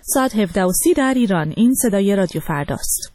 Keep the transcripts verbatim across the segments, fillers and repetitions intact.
ساعت هفده و سی در ایران. این صدای رادیو فرداست.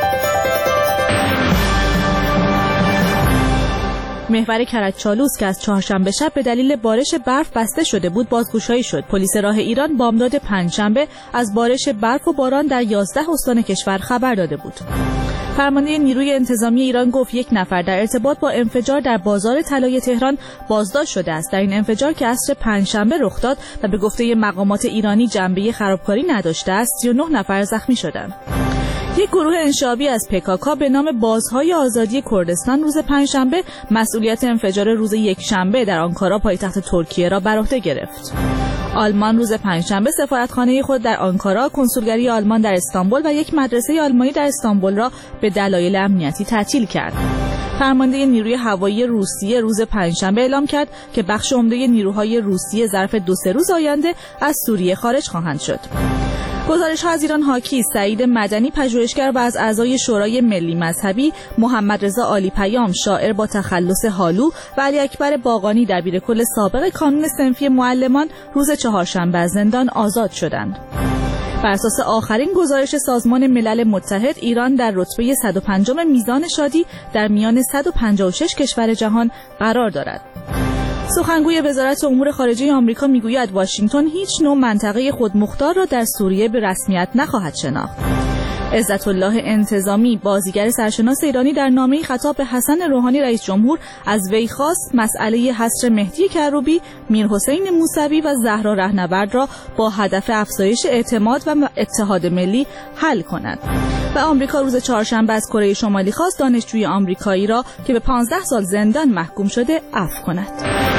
محور کرج‌چالوس که از چهارشنبه شب به دلیل بارش برف بسته شده بود بازگشایی شد. پلیس راه ایران بامداد پنجشنبه از بارش برف و باران در یازده استان کشور خبر داده بود. فرمانده نیروی انتظامی ایران گفت یک نفر در ارتباط با انفجار در بازار طلای تهران بازداشت شده است. در این انفجار که عصر پنجشنبه رخ داد و به گفته مقامات ایرانی جنبه خرابکاری نداشته است، سی و نه نفر زخمی شدند. یک گروه انشابی از پکاکا به نام بازهای آزادی کردستان روز پنجشنبه مسئولیت انفجار روز یکشنبه در آنکارا پایتخت ترکیه را بر عهده گرفت. آلمان روز پنجشنبه سفارتخانه خود در آنکارا، کنسولگری آلمان در استانبول و یک مدرسه آلمانی در استانبول را به دلایل امنیتی تعطیل کرد. فرمانده نیروی هوایی روسیه روز پنجشنبه اعلام کرد که بخش عمده نیروهای روسیه ظرف دو سه روز آینده از سوریه خارج خواهند شد. گزارش‌ها از ایران حاکی سعید مدنی پژوهشگر و از اعضای شورای ملی مذهبی، محمد رضا عالی پیام شاعر با تخلص حالو و علی اکبر باقانی دبیر کل سابق کانون صنفی معلمان روز چهارشنبه از زندان آزاد شدند. بر اساس آخرین گزارش سازمان ملل متحد، ایران در رتبه صد و پنجم میزان شادی در میان صد و پنجاه و شش کشور جهان قرار دارد. سخنگوی وزارت امور خارجه آمریکا میگوید واشنگتن هیچ نوع منطقه خودمختار را در سوریه به رسمیت نخواهد شناخت. عزت الله انتظامی بازیگر سرشناس ایرانی در نامه‌ای خطاب به حسن روحانی رئیس جمهور از وی خواست مسئله حصر مهدی کروبی، میرحسین موسوی و زهرا رهنورد را با هدف افزایش اعتماد و اتحاد ملی حل کند. و آمریکا روز چهارشنبه از کره شمالی خواست دانشجوی آمریکایی را که به پانزده سال زندان محکوم شده عفو کند.